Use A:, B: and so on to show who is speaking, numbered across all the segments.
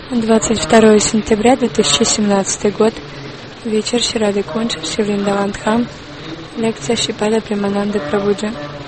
A: 22 сентября 2017 год. Вечер. Шри Рады Кунж, Шри Вриндаван Дхам. Лекция Шрипада Премананды Прабхуджи.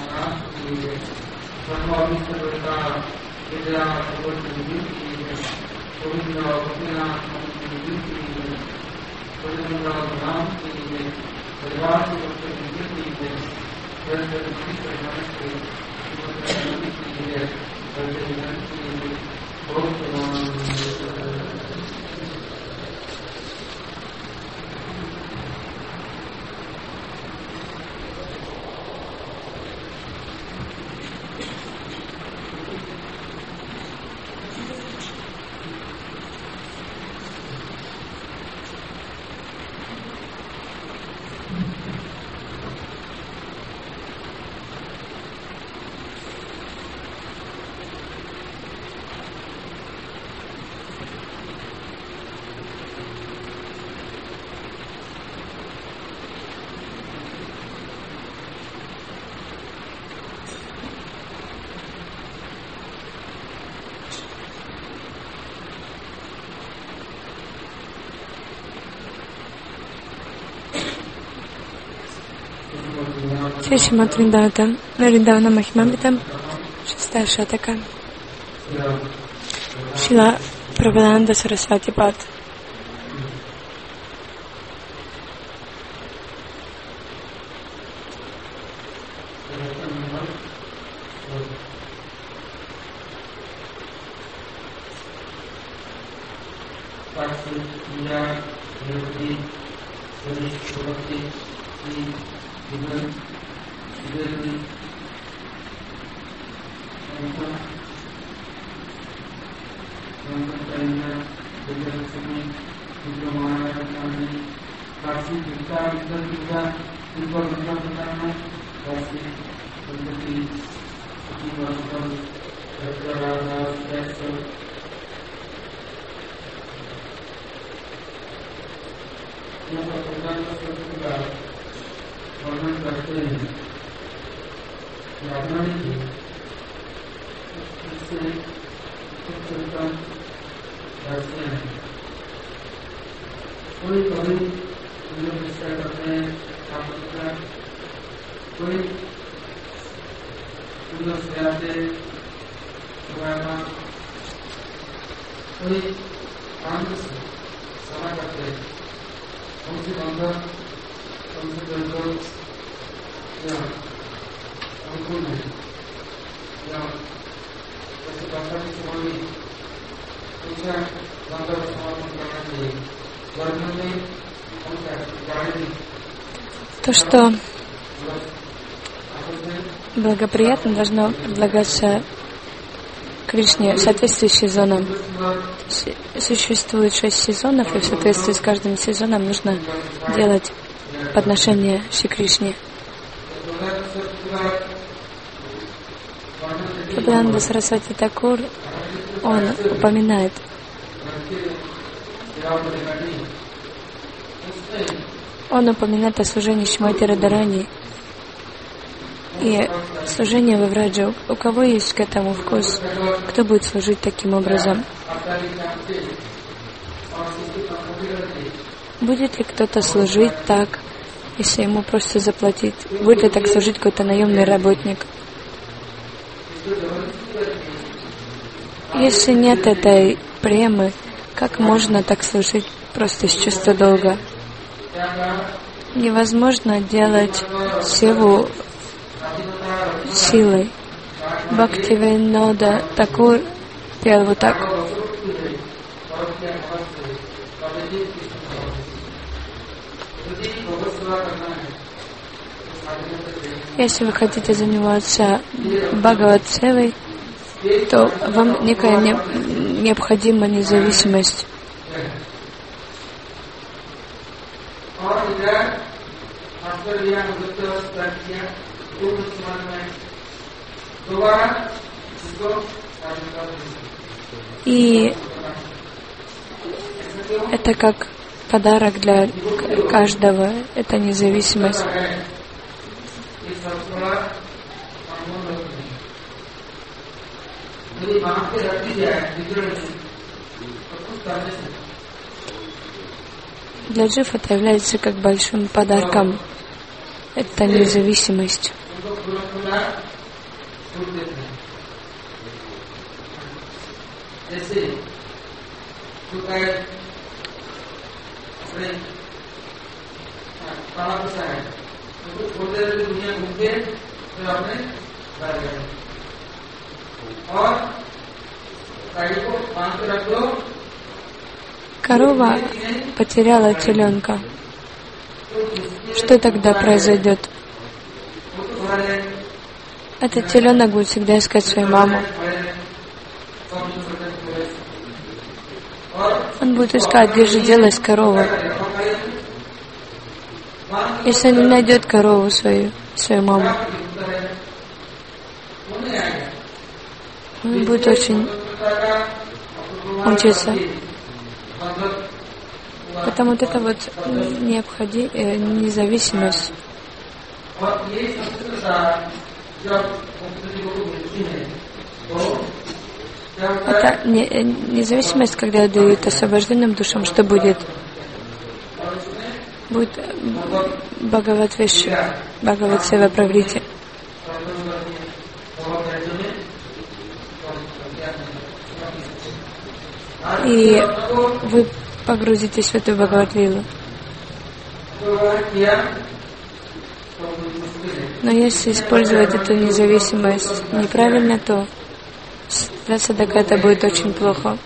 A: Шримад Вриндавана Махимамритам, 6-я шатака. Шрила Прабхананда Сарасвати Пад. То, что благоприятно, должно предлагаться Кришне в соответствии с сезоном. Существует 6 сезонов, и в соответствии с каждым сезоном нужно делать подношение Шри Кришне. Прабхананда Сарасвати Такур, он упоминает о служении Шримати Радхарани и служении во Враджу. У кого есть к этому вкус, кто будет служить таким образом? Будет ли кто-то служить так, если ему просто заплатить? Будет ли так служить какой-то наемный работник? Если нет этой премы, как можно так служить просто с чувства долга? Невозможно делать севу силой. Бхактивинода Такур пел вот так. Если вы хотите заниматься Бхагават-севой, то вам некая необходима независимость. И это как подарок для каждого, это независимость. Для джив это является как большим подарком. Это независимость. Корова потеряла теленка. Что тогда произойдет? Этот теленок будет всегда искать свою маму. Он будет искать, где же делась корова. Если он не найдет корову свою маму, он будет очень мучиться. Потому вот это вот независимость. Это независимость, когда дают освобожденным душам, что будет? Будет Бхагават-веши, Бхагават-сева-праврити. И вы погрузитесь в эту Бхагават-лилу. Но если использовать эту независимость неправильно, то садака это будет очень плохо.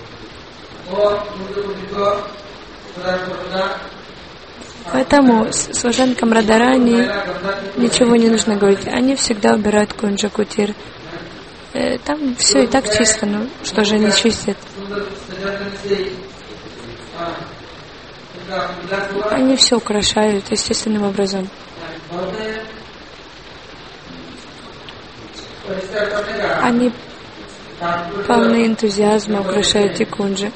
A: Поэтому служанкам Радарани ничего не нужно говорить. Они всегда убирают кунджа, кутир. Там все и так чисто, но что же они чистят? Они все украшают естественным образом. Они полны энтузиазма, украшают и кунджи.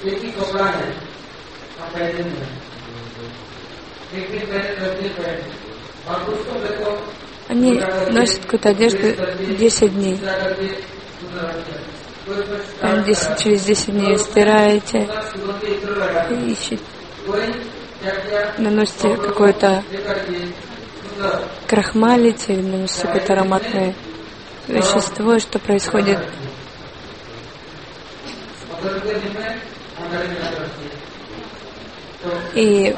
A: Они носят какую-то одежду 10 дней. Через 10 дней стираете, ищете, наносите какое-то крахмалите, или наносите какое-то ароматное вещество, что происходит. И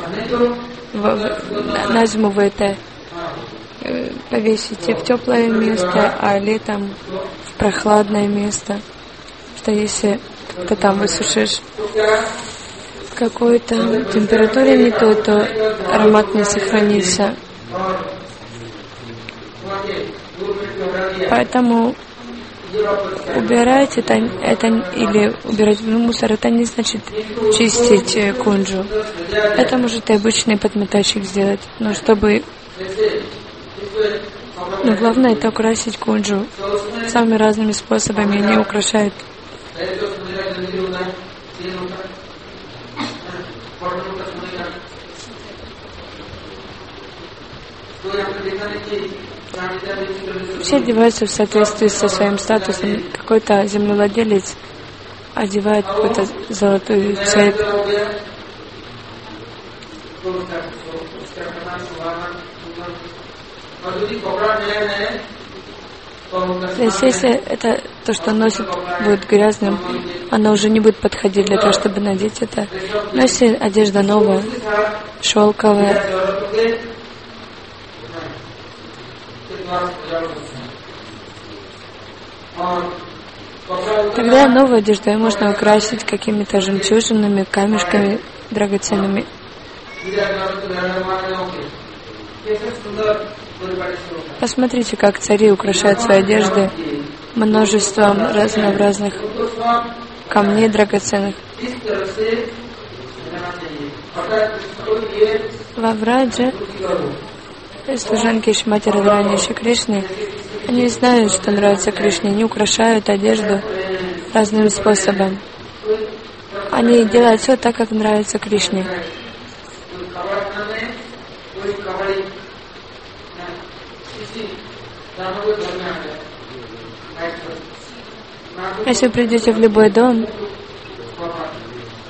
A: на зиму вы это повесите в теплое место, а летом в прохладное место. Что если ты там высушишь в какой-то температуре не то аромат не сохранится. Поэтому убирать это или убирать мусор, это не значит чистить кунджу. Это может и обычный подметальщик сделать. Но главное это украсить кунджу. Самыми разными способами они украшают. Все одеваются в соответствии со своим статусом. Какой-то землевладелец одевает какую-то золотую цепь. То есть, если это то, что носит, будет грязным, оно уже не будет подходить для того, чтобы надеть это. Но если одежда новая, шелковая, тогда новую одежду можно украсить какими-то жемчужинами, камешками драгоценными. Посмотрите, как цари украшают свои одежды множеством разнообразных камней драгоценных. Во Врадже служанки Шримати Радхарани Шри Кришны, они знают, что нравится Кришне, они украшают одежду разным способом. Они делают все так, как нравится Кришне. Если вы придете в любой дом,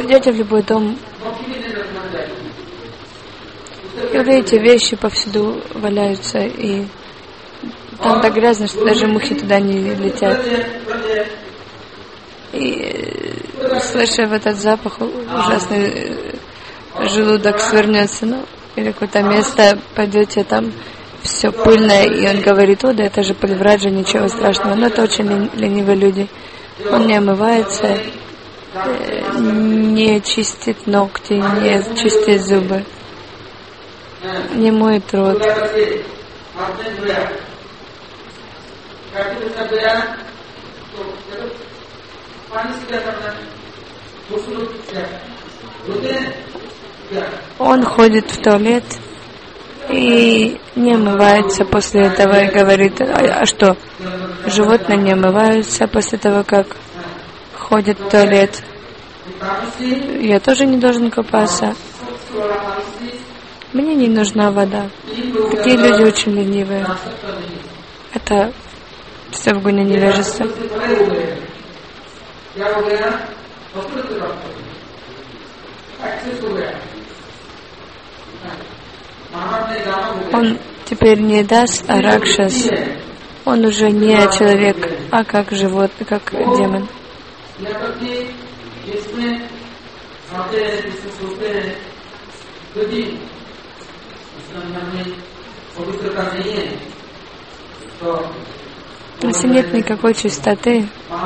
A: Идете в любой дом, и увидите, вещи повсюду валяются, и там так грязно, что даже мухи туда не летят. И слыша в этот запах, ужасный желудок свернется, ну, или какое-то место пойдете, там все пыльное, и он говорит: о, да это же Пальвраджа, ничего страшного. Но это очень ленивые люди. Он не омывается, не чистит ногти, не чистит зубы, не моет рот. Он ходит в туалет и не омывается после этого, и говорит: а что, животные не омываются после того, как ходят в туалет? Я тоже не должен купаться. Мне не нужна вода. Такие люди очень ленивые. Это все в гуне невежества. Он теперь не дас, а ракшас. Он уже не человек, а как животное, как демон. Если нет никакой чистоты,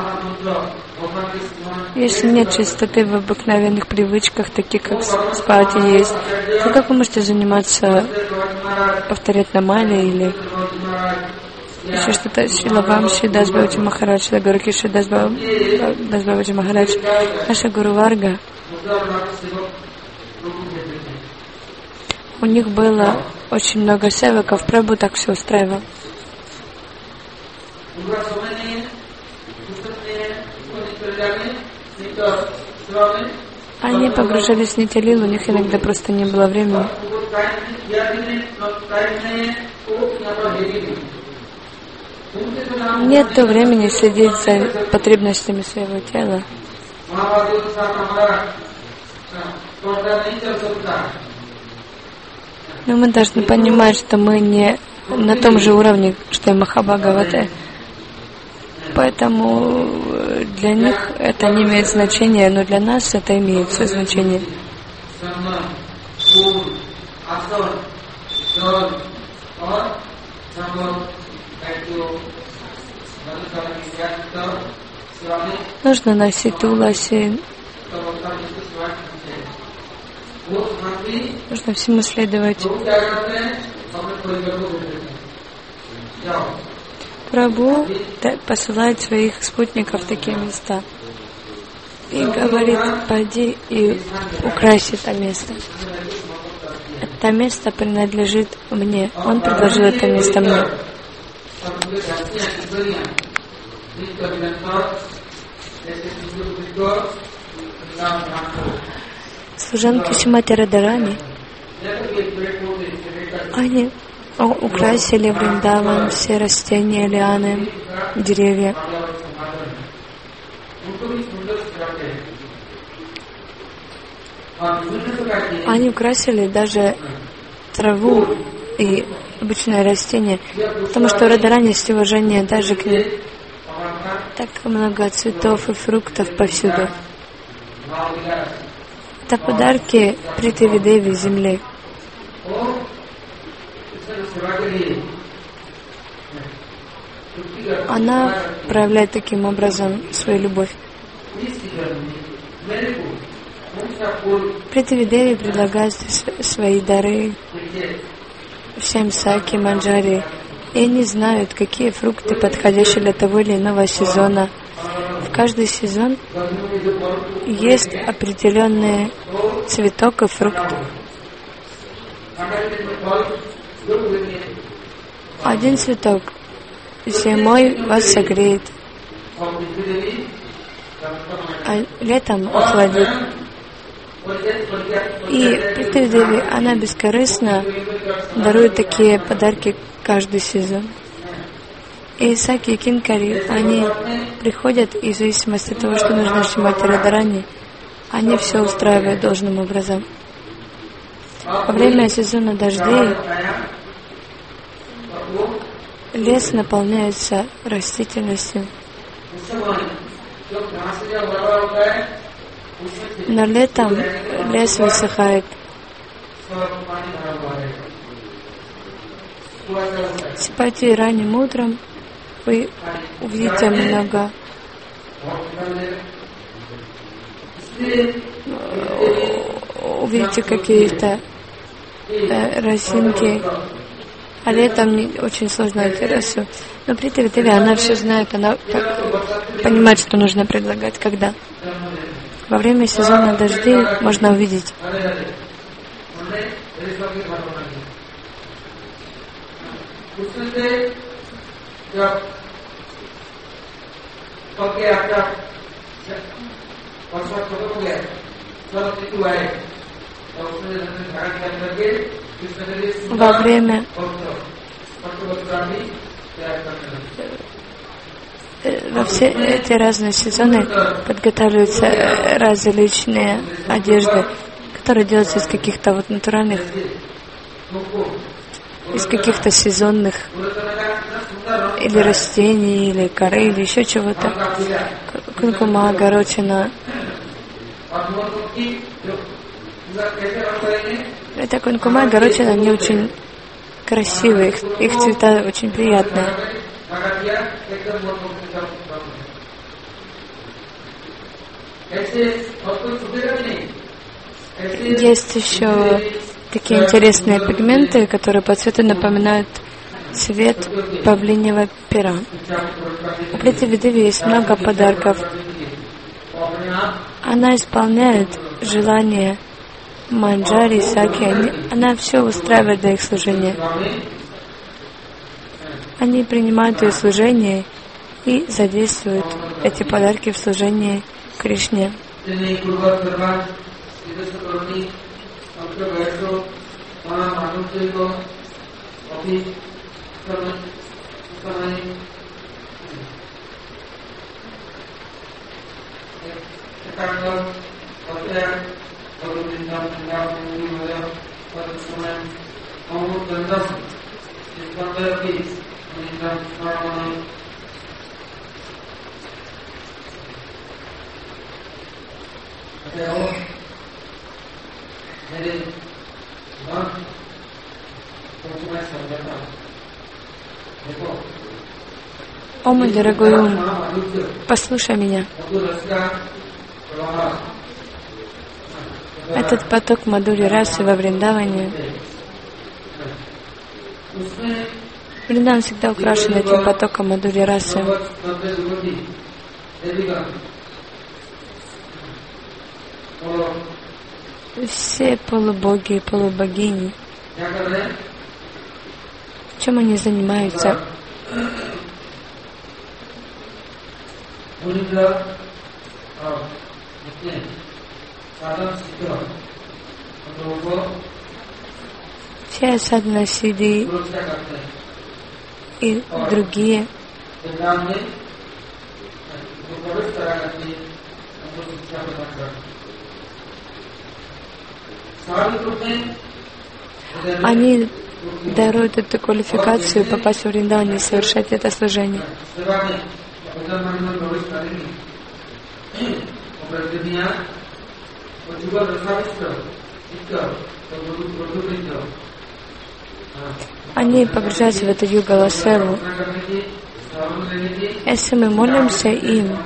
A: если нет чистоты в обыкновенных привычках, таких как спать и есть, то как вы можете заниматься, повторять намали или еще что-то? Шрила Вамши Дас Бхаваджи Махарадж, Гуру Киши Дас Бхаваджи Махарадж, наша Гуру Варга, у них было очень много севаков, Прабху так все устраивал. Они погружались в Нитя-лилу, у них иногда просто не было времени. Нет времени следить за потребностями своего тела. Но мы должны понимать, что мы не на том же уровне, что и Махабхагавата. Поэтому для них это не имеет значения, но для нас это имеет свое значение. Нужно носить туласи. Нужно всему следовать. Прабху посылает своих спутников в такие места и говорит: пойди и укрась это место. Это место принадлежит мне. Он предложил это место мне. Служанки Шримати Радарани, они украсили Вриндаван, все растения, лианы, деревья. Они украсили даже траву и обычное растение, потому что Радарани есть уважение даже к ним. Так много цветов и фруктов повсюду. Это подарки Притиви Деви земле. Она проявляет таким образом свою любовь. Притиви Деви предлагает свои дары всем саки, манджари, и они знают, какие фрукты подходящие для того или иного сезона. В каждый сезон есть определенный цветок и фрукт. Один цветок зимой вас согреет, а летом охладит. И Притиви Деви, она бескорыстно дарует такие подарки каждый сезон. И Саки и Кинкари, они приходят, и в зависимости от того, что нужно Шримати Радарани, они все устраивают должным образом. Во время сезона дождей лес наполняется растительностью. Но летом лес высыхает. Спайте ранним утром, вы увидите много какие-то росинки, а летом очень сложно найти росу. Но при Деве она все знает, она понимает, что нужно предлагать, когда. Во время сезона дождей можно увидеть. Во время во все эти разные сезоны подготавливаются различные одежды, которые делаются из каких-то вот натуральных, из каких-то сезонных или растений, или коры, или еще чего-то. Кункума, горочина. Это кункума и горочина, они очень красивые, их цвета очень приятные. Есть еще такие интересные пигменты, которые по цвету напоминают цвет павлиньего пера. У Прити Деви есть много подарков. Она исполняет желания Манджари, Саки. Она все устраивает для их служения. Они принимают ее служение и задействуют эти подарки в служении Кришне. О, мой дорогой ум, послушай меня. Этот поток Мадхури расы во Вриндаване, Вриндаван всегда украшен этим потоком Мадхури расы. Все полубоги и полубогини, чем они занимаются? Все садхана сидhi и другие они даруют эту квалификацию попасть в Вриндаван и совершать это служение. Они погружаются в эту югаласеву. Если мы молимся им,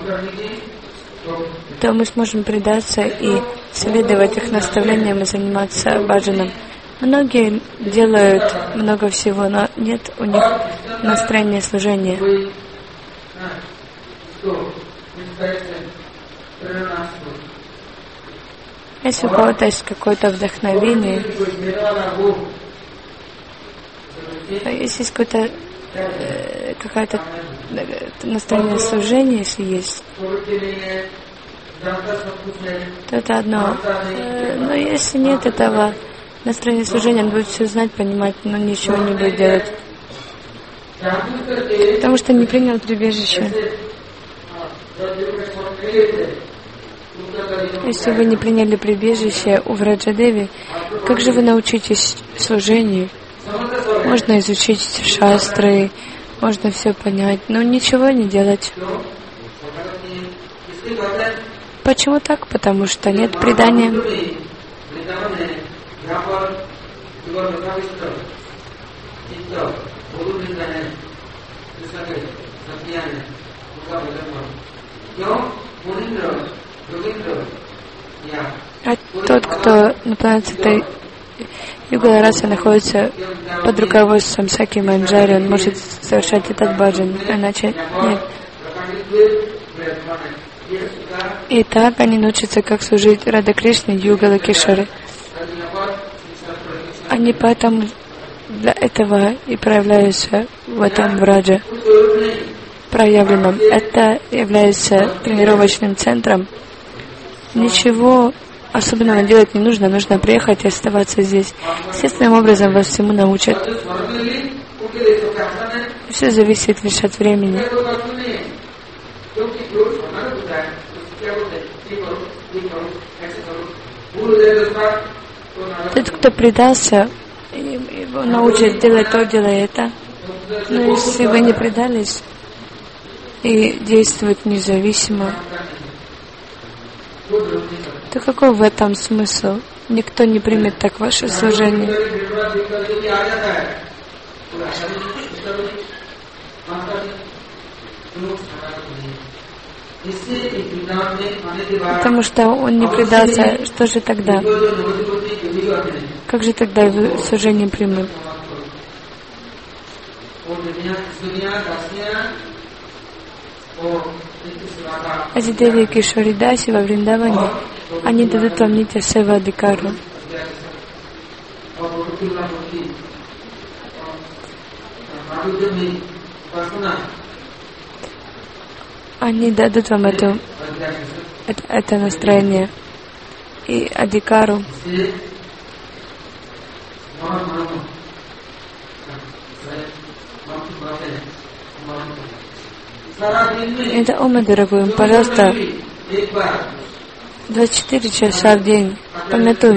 A: то мы сможем предаться и следовать их наставлениям и заниматься баджаном. Многие делают много всего, но нет у них настроения служения. Если у кого-то есть какое-то вдохновение, если есть какое-то настроение служения, если есть, то это одно. Но если нет этого настроения служения, он будет все знать, понимать, но ничего не будет делать. Потому что не принял прибежище. Если вы не приняли прибежище у Враджадеви, как же вы научитесь служению? Можно изучить шастры, можно все понять, но ничего не делать. Почему так? Потому что нет предания. А тот, кто на планете Югала Раса находится под руководством Саки Манджари, он может совершать этот баджан, иначе нет. И так они научатся, как служить Рада Кришне, Югала Кишаре. Они поэтому для этого и проявляются в этом враджа проявленном. Это является тренировочным центром. Ничего особенного делать не нужно, нужно приехать и оставаться здесь. Естественным образом вас всему научат. Все зависит лишь от времени. Тот, кто предался, его научат делать то, делай это. Но если вы не предались и действовать независимо, то какой в этом смысл? Никто не примет так ваше служение. Потому что он не предался, что же тогда? Как же тогда его служение примут? Адидеви и Кишори Даси во Вриндаване, они дадут вам нитья сева адикару. Они дадут вам это настроение и адикару. Это ума, дорогой, пожалуйста, 24 часа в день помятуй.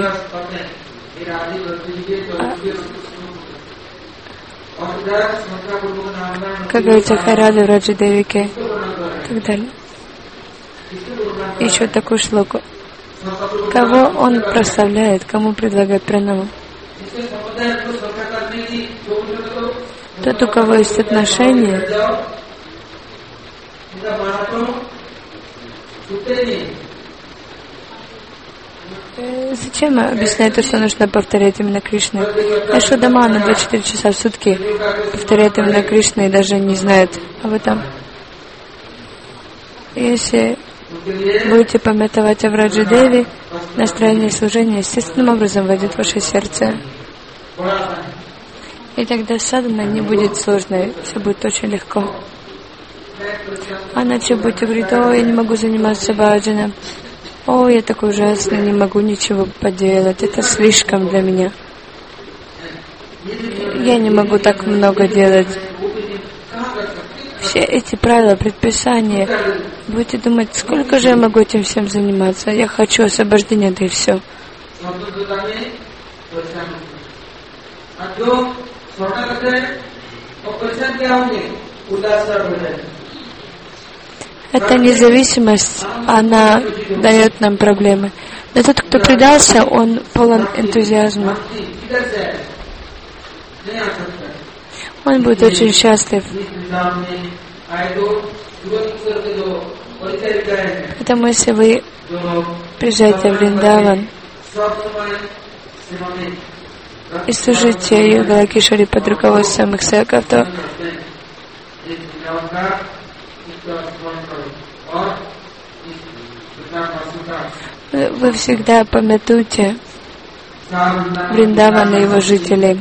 A: Как говорится, Харады в Раджадевике и так далее. Еще такую шлоку. Кого он прославляет, кому предлагает пранаму? Тот, у кого есть отношения, зачем объяснять то, что нужно повторять именно Кришну? Яшодамана 24 часа в сутки повторяет именно Кришну и даже не знает об этом. Если будете памятовать о Враджадеви, настроение служения естественным образом войдет в ваше сердце. И тогда садхана не будет сложной, все будет очень легко. А иначе будете говорить: о, я не могу заниматься баджаном, о, я такой ужасный, не могу ничего поделать, это слишком для меня. Я не могу так много делать. Все эти правила, предписания, будете думать, сколько же я могу этим всем заниматься, я хочу освобождения, да и все. Эта независимость, она дает нам проблемы. Но тот, кто предался, он полон энтузиазма. Он будет очень счастлив. Поэтому, если вы приезжаете в Вриндаван и служите Югала Кишари под руководством их саков, то вы всегда памятуете Вриндаван и его жителей.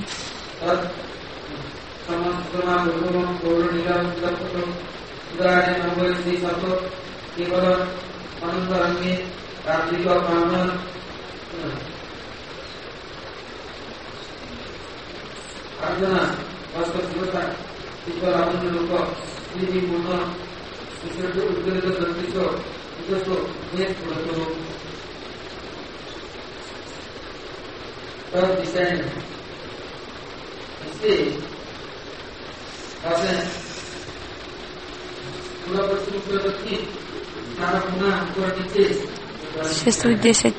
A: Существует 10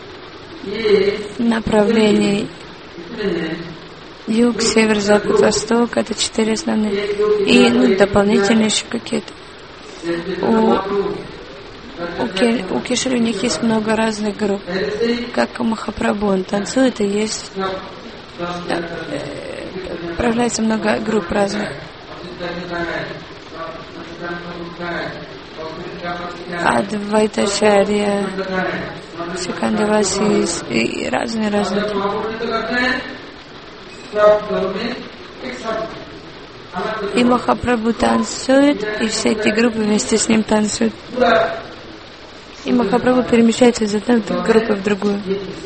A: направлений. Юг, север, запад, восток. Это 4 основные. И дополнительные еще какие-то. У Кишори у них есть много разных групп. Как у Махапрабху, он танцует, и есть проявляется много групп разных. Адвайтачарья, Секандавасис и разные. И Махапрабху танцует, и все эти группы вместе с ним танцуют. И Махапрабху перемещается из одной группы в другую.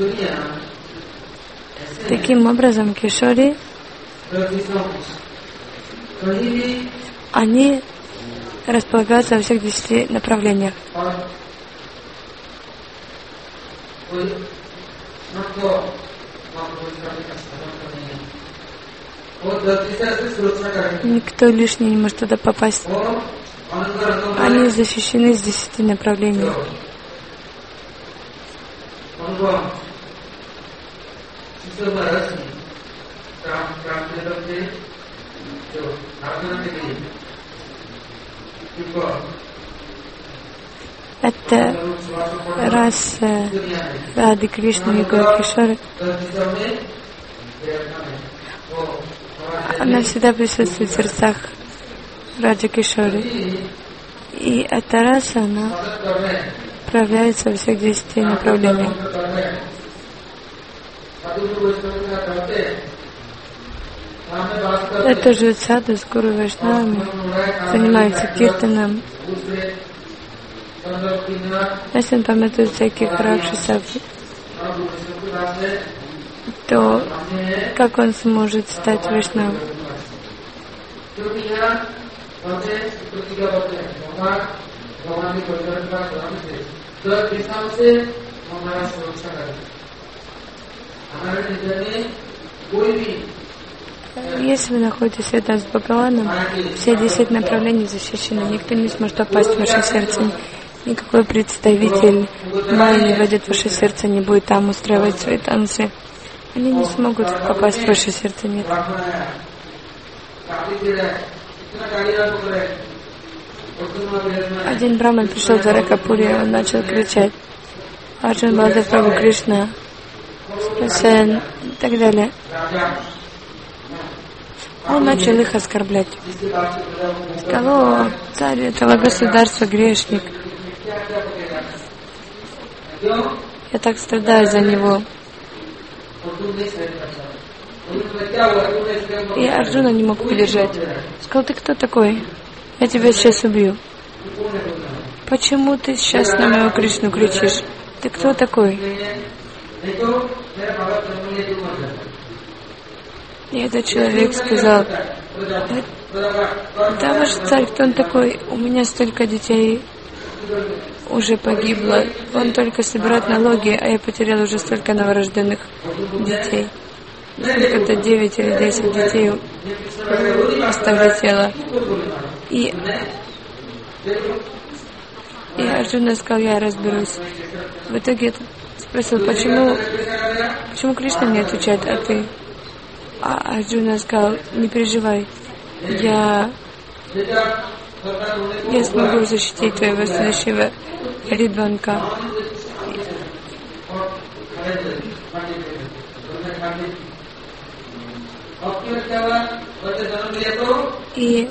A: Таким образом, Кишори, они располагаются во всех 10 направлениях. Никто лишний не может туда попасть. Они защищены с 10 направлений. Это раса Рады Кришны и Гора Кишори. Она всегда присутствует в сердцах Раджи Кишори. И эта раса, она проявляется во всех 10 направлениях. Это же саду с Гуру Вайшнавами занимаются киртаном. Если он памятует всяких ракшасов, то как он сможет стать Вайшнавом? Если вы находитесь рядом с Бхагаваном, все 10 направлений защищены. Никто не сможет попасть в ваше сердце. Никакой представитель Майи не войдет в ваше сердце, не будет там устраивать свои танцы. Они не смогут попасть в ваше сердце, нет. Один браман пришел в Дваракапури, он начал кричать: Арджуна, Баладев, Прабху, Кришна, Спасен и так далее. Он начал их оскорблять. Сказал: о, царь этого государства грешник. Я так страдаю за него. И Арджуна не мог удержать. Сказал: ты кто такой? Я тебя сейчас убью. Почему ты сейчас на моего Кришну кричишь? Ты кто такой? И этот человек сказал: да, ваш царь, кто он такой? У меня столько детей уже погибло. Он только собирает налоги, а я потерял уже столько новорожденных детей. Сколько-то 9 или 10 детей оставлетело. И Арджуна сказал: я разберусь. В итоге спросил: почему Кришна не отвечает, а ты? А Арджуна сказал: не переживай, я смогу защитить твоего следующего ребенка. И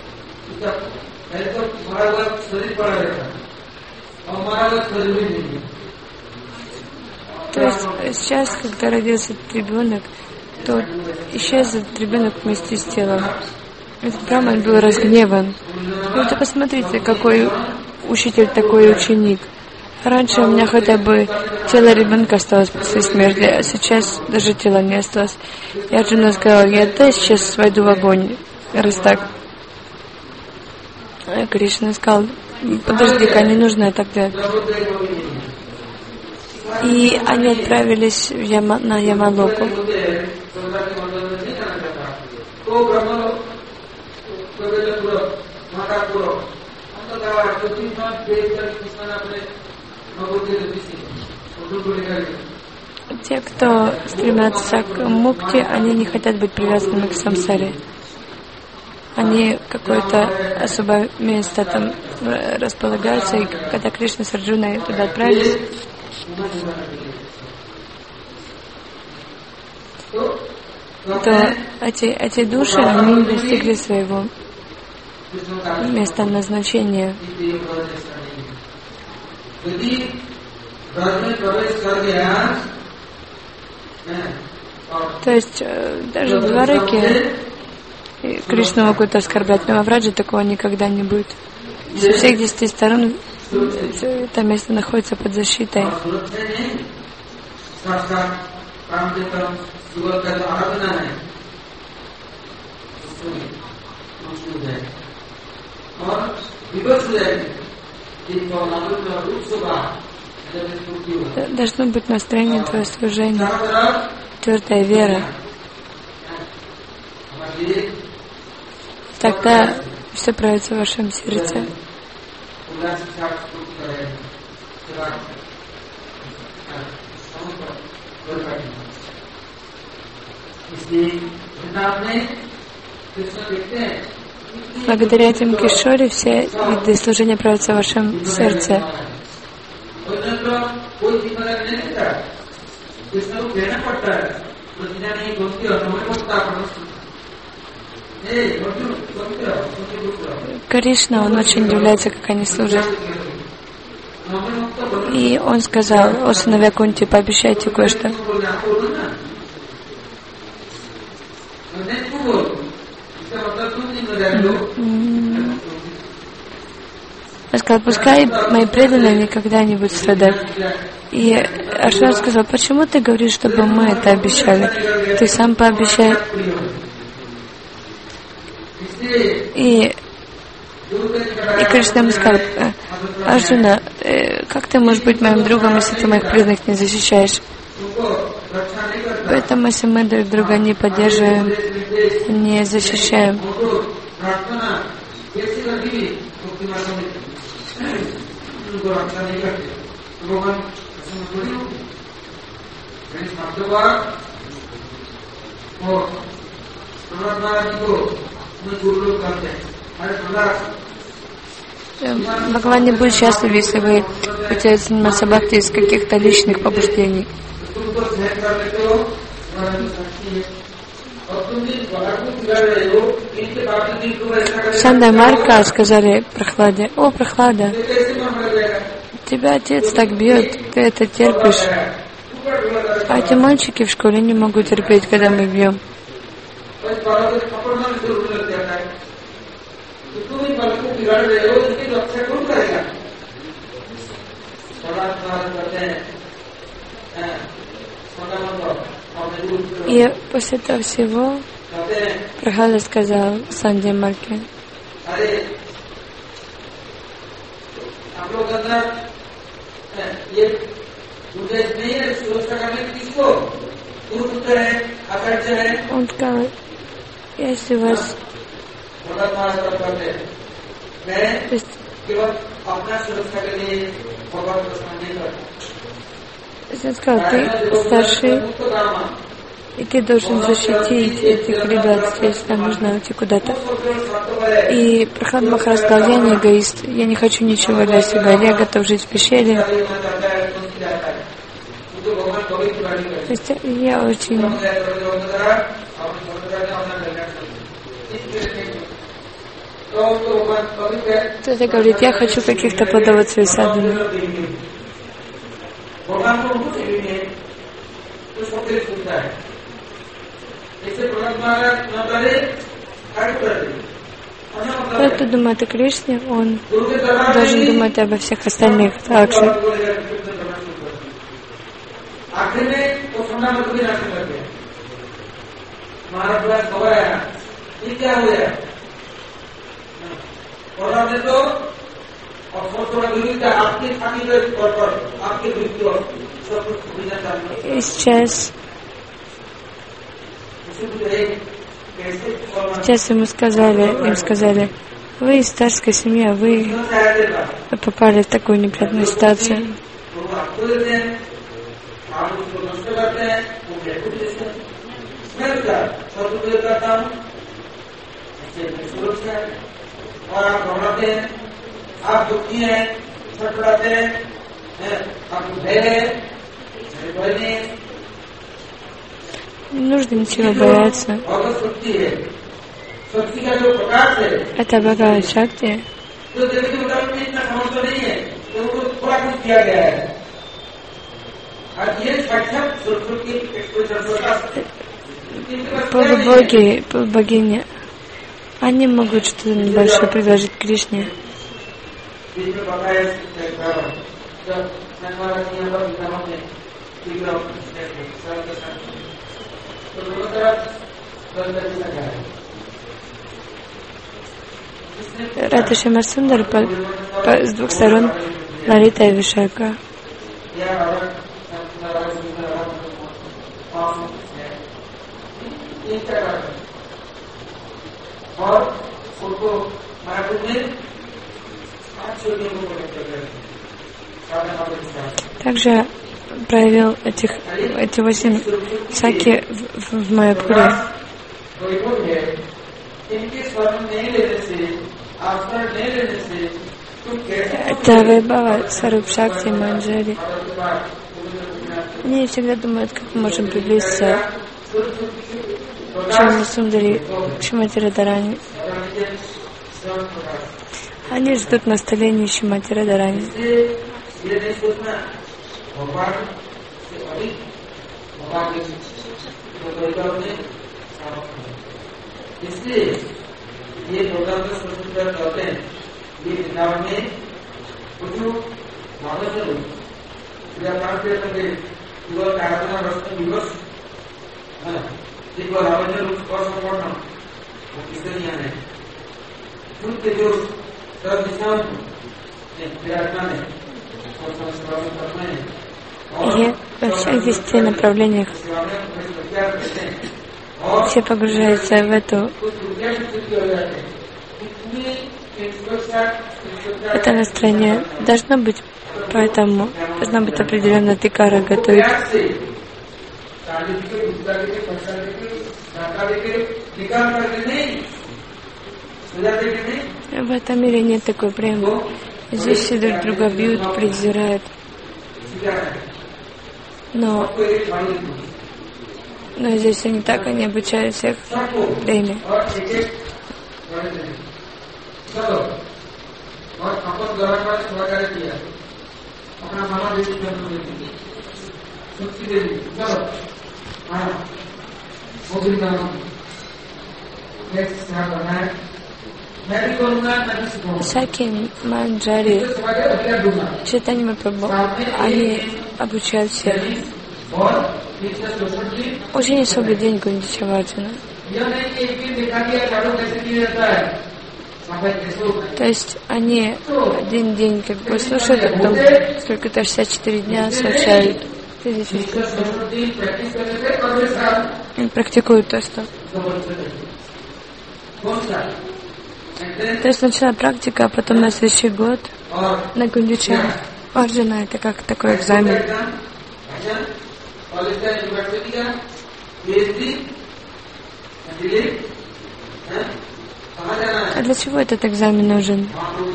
A: то есть сейчас, когда родился этот ребенок, то исчез этот ребенок вместе с телом. Этот браман был разгневан. Вот посмотрите, какой учитель, такой ученик. Раньше у меня хотя бы тело ребенка осталось после смерти, а сейчас даже тела не осталось. И Арджуна сказал: я сейчас войду в огонь, раз так. А Кришна сказал: подожди-ка, не нужно так делать. И они отправились на Ямалоку. Те, кто стремятся к мукти, они не хотят быть привязанными к самсаре. Они какое-то особое место там располагаются, и когда Кришна с Арджуной туда отправились, то эти души, они достигли своего места назначения. То есть даже в Двараке Кришну могут оскорблять, но в Раджи такого никогда не будет. Со всех 10 сторон это место находится под защитой. Должно быть настроение твое служение, твердая вера. Тогда все проявится в вашем сердце. Благодаря этим кишоре все виды служения проявятся в вашем сердце. Кришна, он очень удивляется, как они служат. И он сказал: о сыновья Кунти, пообещайте кое-что. Он сказал: пускай мои преданные никогда не будут страдать. И Арджуна сказал: почему ты говоришь, чтобы мы это обещали? Ты сам пообещай. И Кришна ему сказал: Арджуна, как ты можешь быть моим другом, если ты моих преданных не защищаешь? Поэтому, если мы друг друга не поддерживаем, не защищаем, Бхагаван не будет счастлив, если вы хотите заниматься бхакти из каких-то личных побуждений. Шанда и Марка сказали Прохладе: о, Прохлада, тебя отец так бьет, ты это терпишь. А эти мальчики в школе не могут терпеть, когда мы бьем. И после этого всего Прохлада сказал Санде Марке: он сказал: если вас... То есть, он сказал: ты старший, и ты должен защитить этих ребят здесь, нам нужно уйти куда-то. И Прохлад Махарадж сказал: я не эгоист, я не хочу ничего для себя, я готов жить в пещере. То есть я очень... Кто-то говорит: я хочу каких-то плодов своей садханы. Кто-то думает о Кришне, он должен думать обо всех остальных также. И сейчас им сказали, вы из царской семьи, а вы попали в такую неприятную ситуацию. Не нужно ничего бояться. Это Бхагавад Шакти. Полубоги, полубогини, они могут что-то небольшое предложить Кришне. Радха Шьяма Сундар с двух сторон Лалита и Вишака. Также проявил эти 8 саки в Майяпуре. Это Вайбхава, Сваруб Шакти, Манджари. Они всегда думают, как мы можем приблизиться к Шьяма Сундари, к Шримати Радхарани. Они ждут на столе не Шримати Радхарани. И во всех 10 направлениях все погружаются в это настроение. Должна быть определенная тикара готовить. В этом мире нет такой премии. Здесь все друг друга бьют, презирают. Но здесь они так, они обучают всех премии. Саки, Манджари, Чайтанья Махапрабху, они обучают всех. Очень особый день Гундича Варджана. То есть они один день как бы слушают, а потом сколько-то 64 дня совершают физическую службу. И практикуют то, что... То есть сначала практика, а потом на следующий год на Гундича Варджана. Это как такой экзамен. А для чего этот экзамен нужен?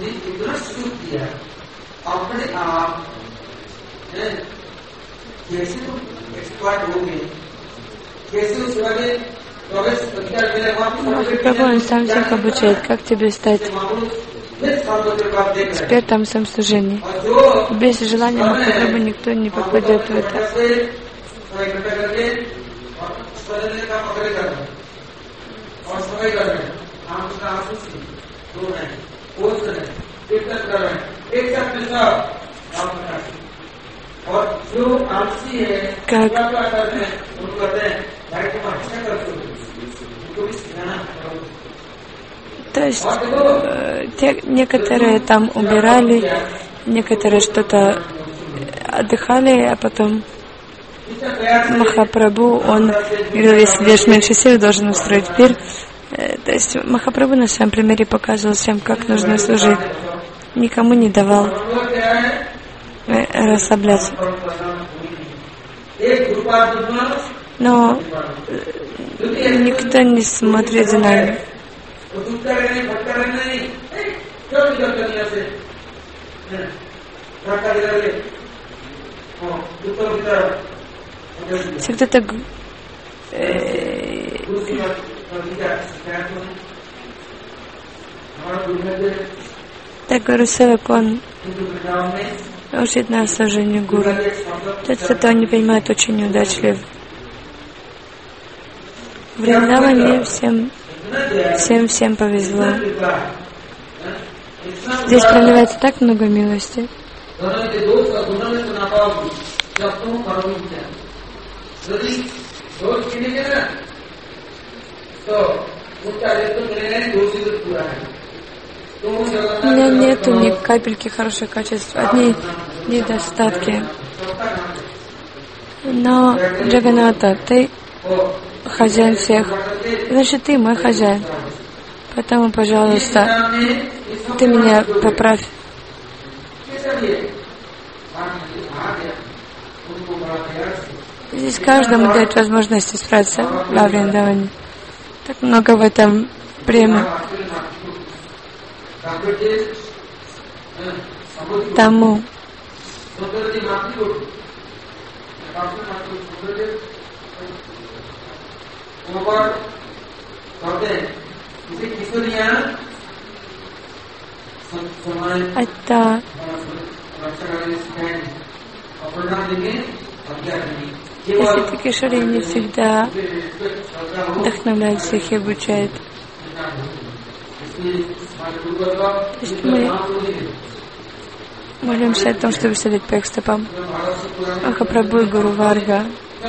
A: Махапрабху, он сам всех обучает, как тебе стать экспертом в своем служении. Без желания Махапрабху никто не попадет в это. Как То есть некоторые там убирали, некоторые что-то отдыхали, а потом Махапрабху, он говорил, если даешь меньше сил, должен устроить пир. То есть Махапрабху на своем примере показывал всем, как нужно служить. Никому не давал расслабляться. Но никто не смотрит за нами. Если кто-то так Гуру Севак, он учит нас служению Гуру. Тот, кто этого не понимает, очень неудачлив. В Вриндаване всем повезло. Здесь проливается так много милости. У меня нету ни капельки хороших качеств, одни недостатки. Но, Джаганата, ты хозяин всех, значит, ты мой хозяин. Поэтому, пожалуйста, ты меня поправь. Здесь каждому дает возможность исправиться во Вриндаване. Так много в этом према. Тому. Это если Кишари не всегда вдохновляет всех и обучает. То есть мы молимся о том, чтобы следовать по их стопам. Махапрабху и Гуру Варга.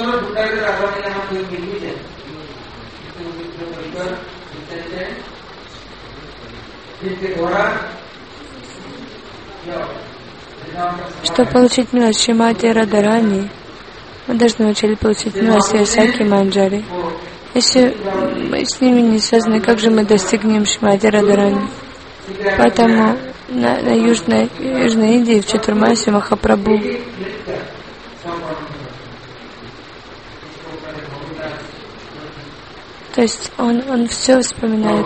A: Чтобы получить милость Шримати Радарани, мы должны вначале получить милость Висаки Манджари. Если мы с ними не связаны, как же мы достигнем Шримати Радарани? Поэтому на Южной Индии, в Чатурмасе, Махапрабху то есть он все вспоминает.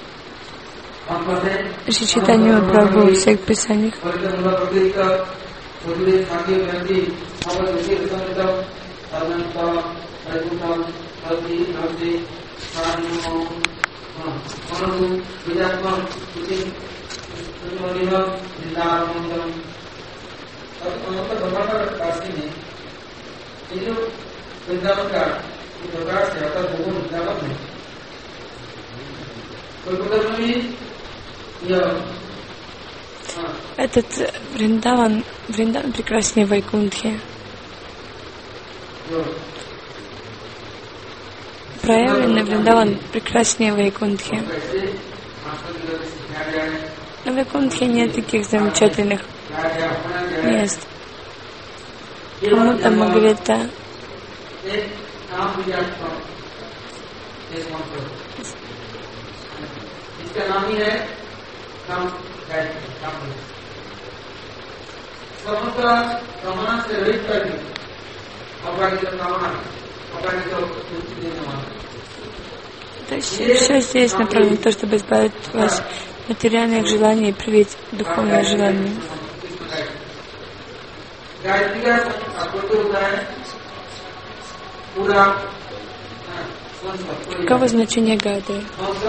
A: Шри Чайтанья Прабху в всех писаниях. Этот Вриндаван прекраснее Вайкунтхи. Проявленный Вриндаван прекраснее Вайкунтхи. На Вайкунтхе нет таких замечательных мест. Кому-то Магрета. То есть все здесь направлено на то, чтобы избавить вас от материальных желаний и привить духовное желание. Каково значение Гайатри?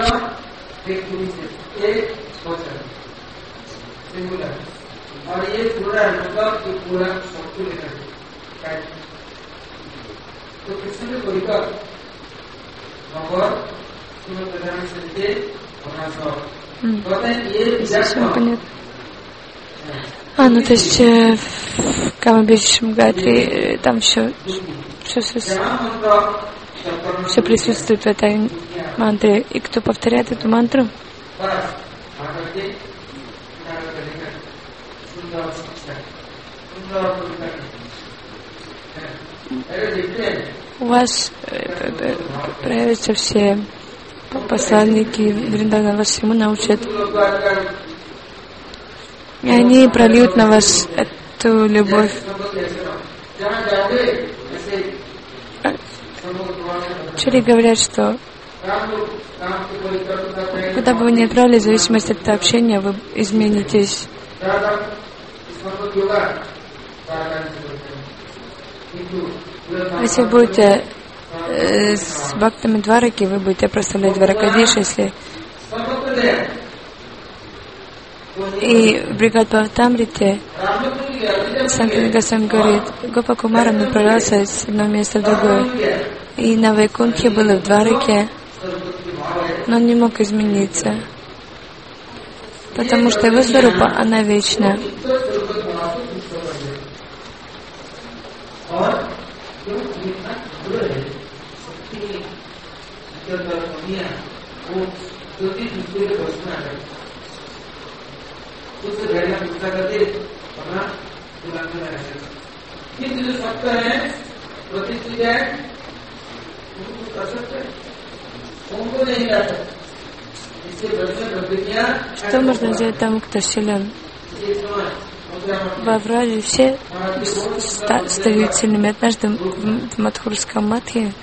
A: Совсем понятно. Ну то есть в Камабиджишем Гайатри там все присутствует в этой мантре. И кто повторяет эту мантру, У вас проявятся все посланники Вриндавана, вас всему научат. И они прольют на вас эту любовь. Ачарьи говорят, что куда бы вы ни отправились, в зависимости от общения, вы изменитесь. Если будете с бхактами Двараки, вы будете прославлять Дваракадиш, если и в Бригад Бхаватамрите Санкиртан Госвами говорит, Гопа Кумар направлялся с одного места в другое. И на Вайкунтхе был в Двараке, но он не мог измениться, потому что его сварупа, она вечна. Что можно сделать тому, кто силен? В Авраде все стают сильными. Однажды в Мадхурском Матхе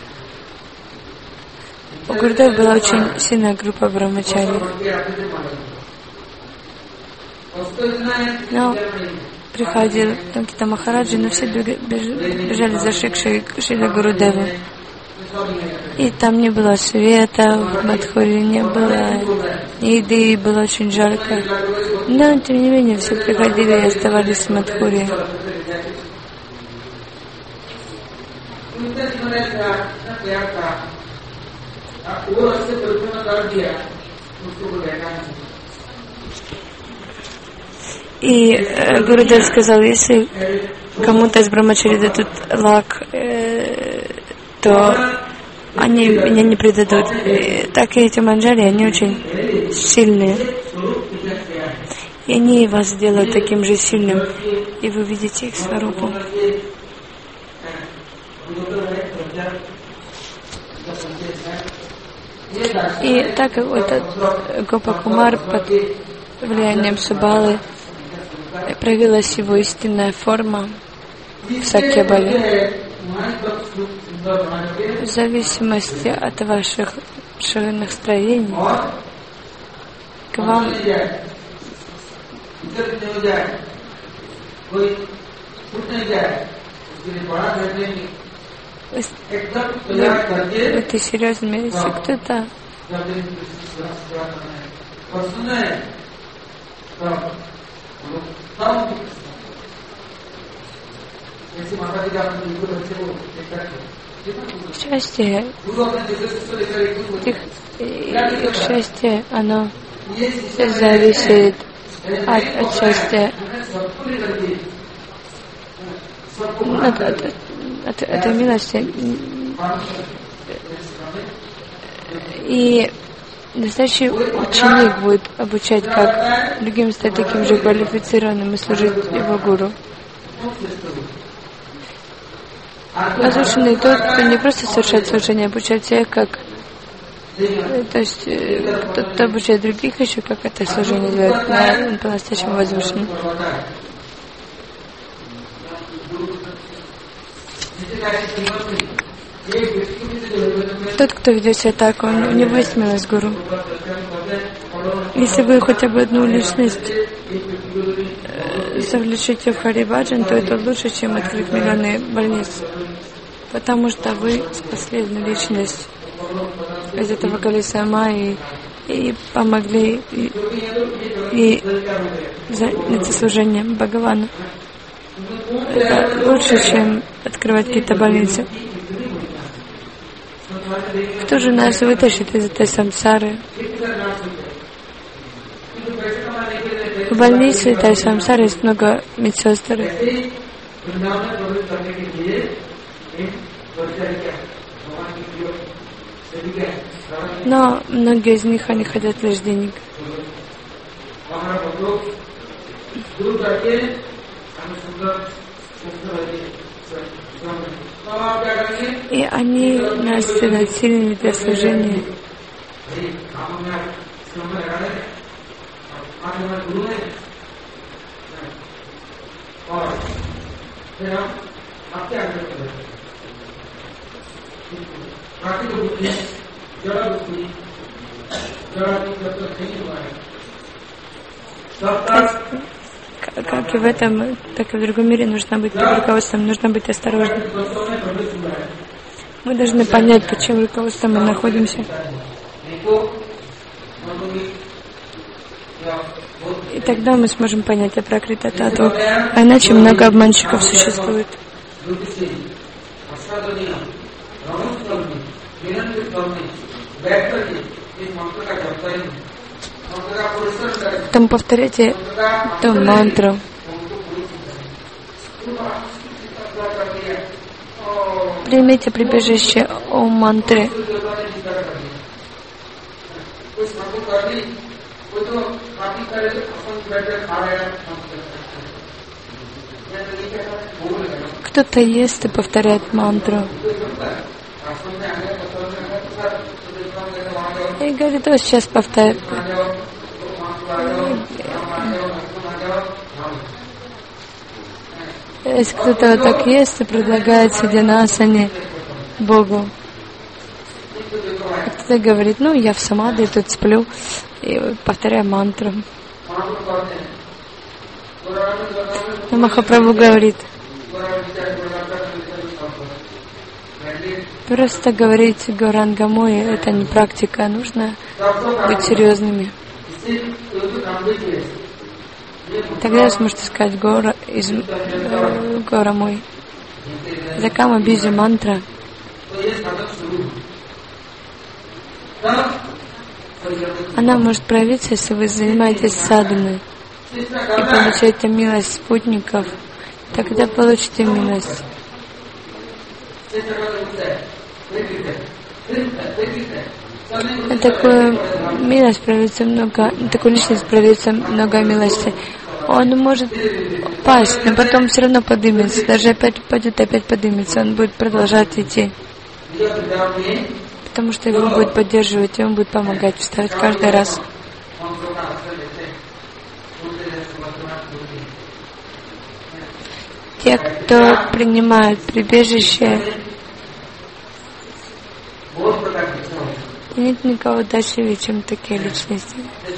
A: у Гурудева была очень сильная группа брамачари. Но приходил какие-то махараджи, но все бежали за Шри Гурудеву. И там не было света, в Мадхуре не было еды, было очень жарко. Но, тем не менее, все приходили и оставались в Мадхуре. И Гурудев сказал, если кому-то из брамачари дадут лак, то они меня не предадут. Так и эти манджари, они очень сильные. И они вас сделают таким же сильным. И вы видите их сварупу. И так как этот Гопа Кумар под влиянием Субалы проявилась его истинная форма в Сакьябале, в зависимости от ваших душевных строений, к вам будьте серьезными, если кто-то счастье, их счастье, оно зависит от счастья, от этой милости. И настоящий ученик будет обучать, как другим стать таким же квалифицированным и служить его гуру. Возвышенный тот, кто не просто совершает служение, обучает всех, как... То есть, кто обучает других еще, как это служение делать, он по-настоящему возвышенный. Тот, кто ведет себя так, у него есть милость гуру. Если вы хотя бы одну личность завлечете в Хари-баджан, то это лучше, чем открыть миллионы больниц. Потому что вы спасли одну личность из этого колеса ума и помогли и заняться служением Бхагавану. Это лучше, чем открывать какие-то больницы. Кто же нас вытащит из этой самсары? В больнице этой самсары есть много медсестер. Но многие из них, они хотят лишь денег. И они нас финансировали для служения. Как и в этом, так и в другом мире нужно быть под руководством, нужно быть осторожным. Мы должны понять, под чьим руководством мы находимся. И тогда мы сможем понять о Пракрита Татву. А иначе много обманщиков существует. Там повторяйте эту мантру. Примите прибежище о мантре. Кто-то ест и повторяет мантру. И говорит, вот сейчас повторяю. Если кто-то вот так ест и предлагает сидя на асане Богу. И кто-то говорит, ну я в самадхи тут сплю и повторяю мантру. Но Махапрабху говорит, просто говорить Гауранга-муи — это не практика, нужно быть серьезными. Тогда вы сможете сказать Гаура-муи. Закама Биджа мантра. Она может проявиться, если вы занимаетесь садханой и получаете милость спутников, тогда получите милость. На такую милость проявится много, на такую личность проявится много милости. Он может пасть, но потом все равно поднимется. Даже опять упадет, опять поднимется. Он будет продолжать идти. Потому что его будет поддерживать, и он будет помогать вставать каждый раз. Те, кто принимают прибежище, нет никого дальше, чем такие личности.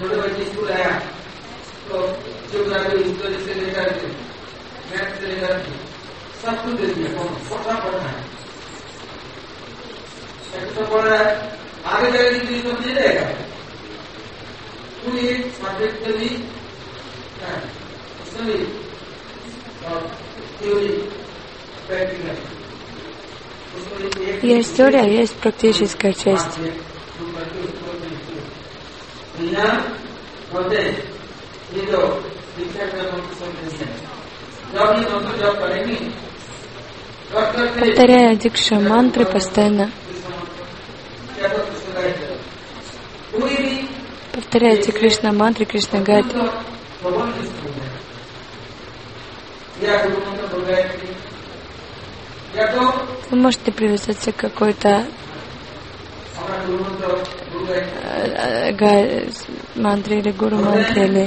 A: Есть теория, есть практическая часть. Повторяя дикша мантры постоянно. Повторяйте Кришна мантры, Кришна Гайатри. Вы можете привязаться к какой-то мантре или гуру мантре, или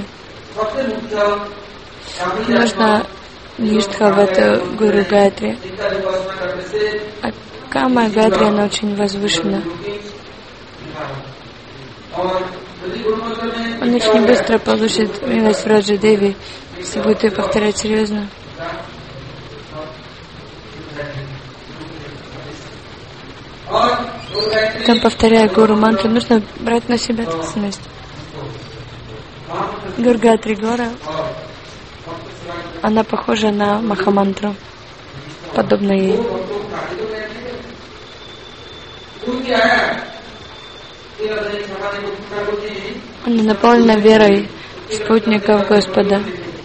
A: можно ништха в эту гуру Гайатри. А Кама Гайатри, она очень возвышена. Он очень быстро получит милость Раджа Деви, если будет ее повторять серьезно. Там, повторяя гуру мантру, нужно брать на себя ответственность. Гургатри Гора, она похожа на Махамантру, подобно ей. Она наполнена верой спутников Господа.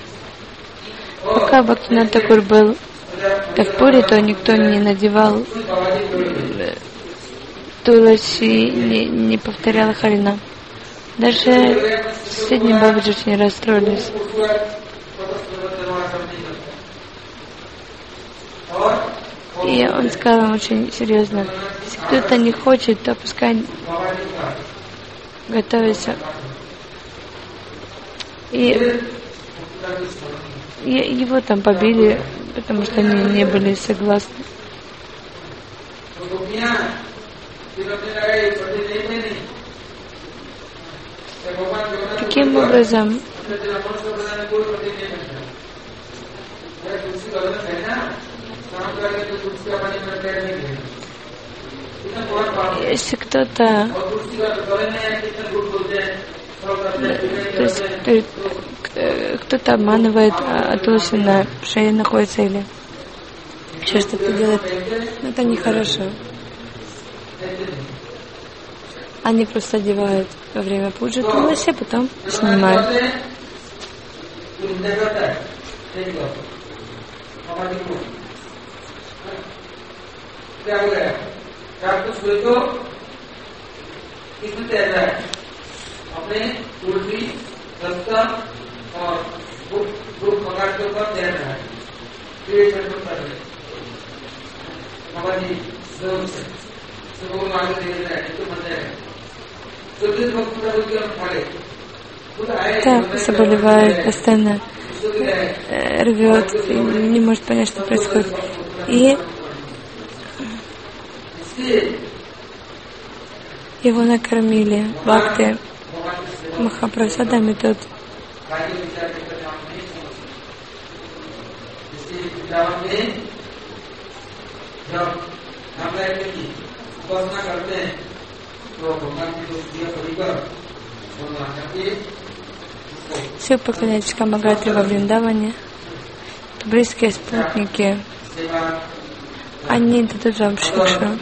A: Пока Бхактивинода Тхакур был в Пури, то никто не надевал Туласи не повторяла Харина. Даже соседние бабаджи очень расстроились. И он сказал очень серьезно: если кто-то не хочет, то пускай готовится. И его там побили, потому что они не были согласны. Таким образом, если кто-то, то есть кто-то обманывает Туласи на шее находится или еще что-то делает, это нехорошо. Они просто одевают во время пуджи Туласи, а потом снимают. Так, заболевает, постоянно рвет, не может понять, что происходит. И его накормили бхакти Махапрасадами тут. Все поклоняются Камагатри во Вриндаване. Близкие спутники, они дадут вам шикшу.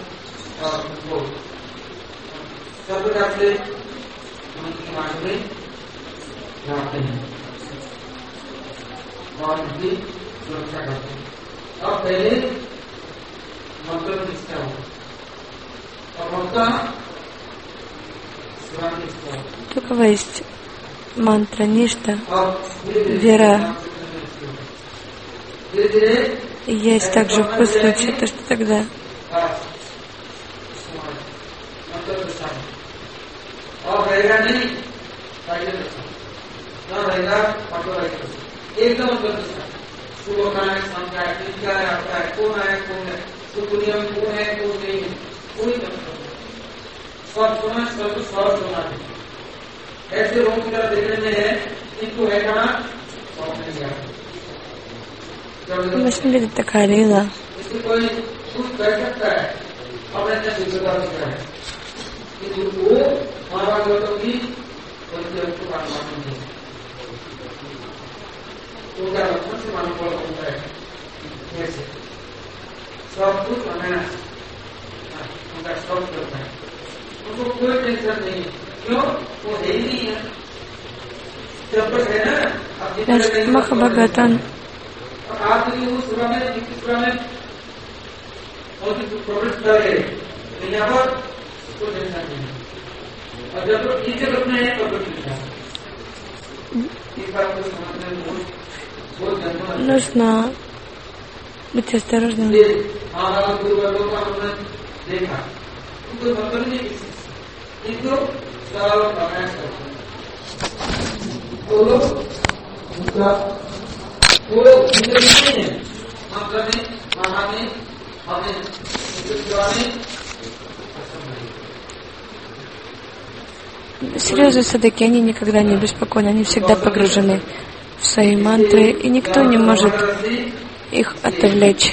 A: У кого есть мантра Ништа, вера, есть также вкус лучше, то что тогда
B: ऐसे लोगों की तरफ देखने में है इनको है कहाँ
A: Обычно видит такая лила.
B: इससे कोई कुछ कर सकता है अपने अंदर शुद्धता दिखता है कि वो महाराज गौतम की उनके उसको मालूम नहीं तो क्या लक्षण से मालूम पड़ होता है कैसे सब कुछ अनायास उनका सब करता है उनको कोई टेंशन नहीं क्यों वो है ही नहीं है जब तक है ना
A: Значит, Махабхагаватан
B: आप यदि उस सुबह में सुबह में और प्रोग्रेस कर रहे हैं यहाँ पर कोई टेंशन नहीं है और जब लोग नीचे रखने हैं तो इस बात को समझने में बहुत जरूरत
A: нужно быть осторожным.
B: है महाराज गुरु वालों का हमने देखा उनको मतलब नहीं किसी किंतु सरल प्रयास करते हैं तो लोग उनका वो नहीं है मतलब में महा में हमें
A: Серьезные садаки, они никогда не беспокойны, они всегда погружены в свои мантры, и никто не может их отвлечь.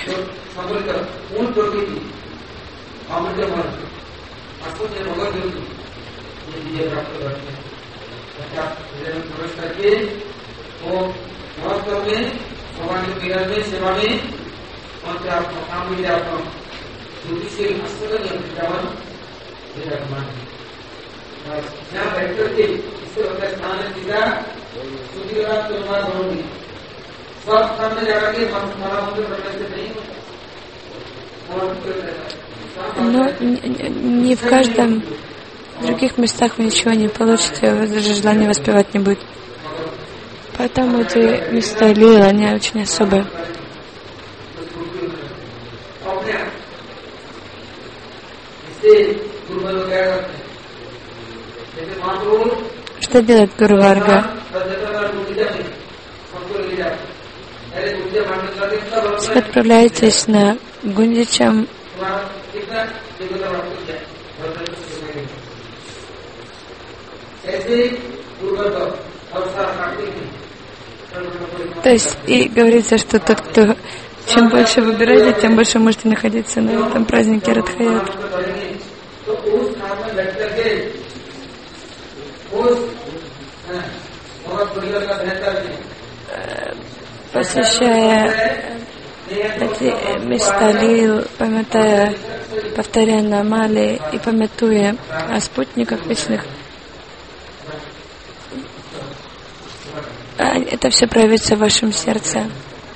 B: यहाँ बैठ करके इससे होता स्नान सीधा सूर्य रात तो मार होगी सब सामने जाकर के हमारा मंदिर बनने से नहीं और
A: Но не в каждом, в других местах вы ничего не получите, у вас даже желания воспевать не будет. Поэтому эти места лила, они очень особые. Что делает Гуру Варга? Вы отправляетесь на Гундичам, то есть и говорится, что тот, кто чем больше выбираете, тем больше можете находиться на этом празднике Радхаят. Посещая эти места лил, повторяя намали и памятуя о спутниках вечных, это все проявится в вашем сердце.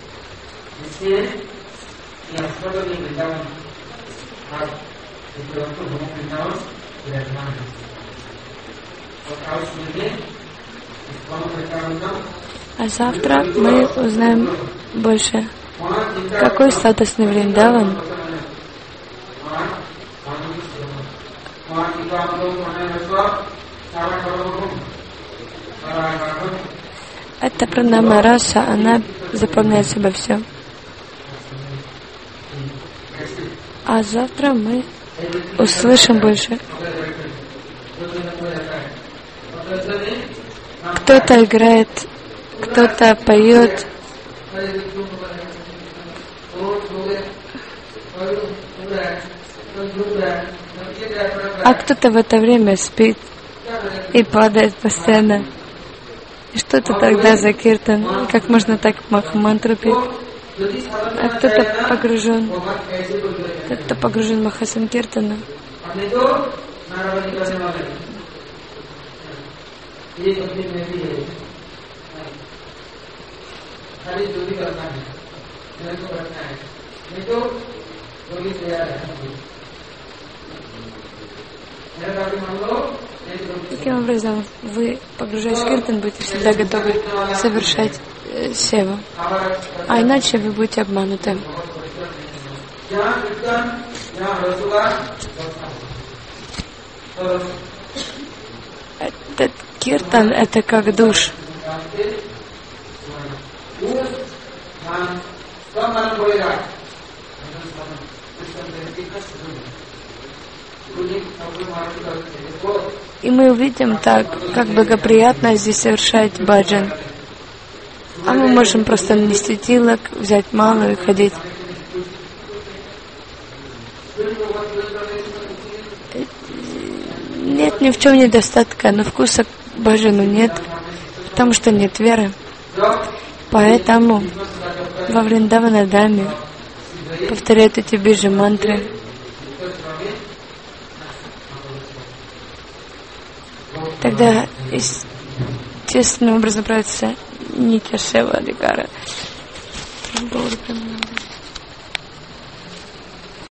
A: А завтра мы узнаем больше. Какой статусный Вриндаван? Это пранама раса, она заполняет в себя все. А завтра мы услышим больше. Кто-то играет, кто-то поет, а кто-то в это время спит и падает постоянно. И что это тогда за киртан? Как можно так мантру петь? А кто-то погружен в Махасанкиртана. Таким образом, вы, погружаясь в киртан, будете всегда готовы совершать севу. А иначе вы будете обмануты. Этот киртан — это как душ. И мы увидим так, как благоприятно здесь совершать баджан. А мы можем просто нанести тилок, взять малу и ходить. Нет ни в чем недостатка, но вкуса к баджану нет, потому что нет веры. Поэтому во Вриндаванадаме повторяют эти биджи мантры. Тогда естественным образом проявится нитья сева адикара.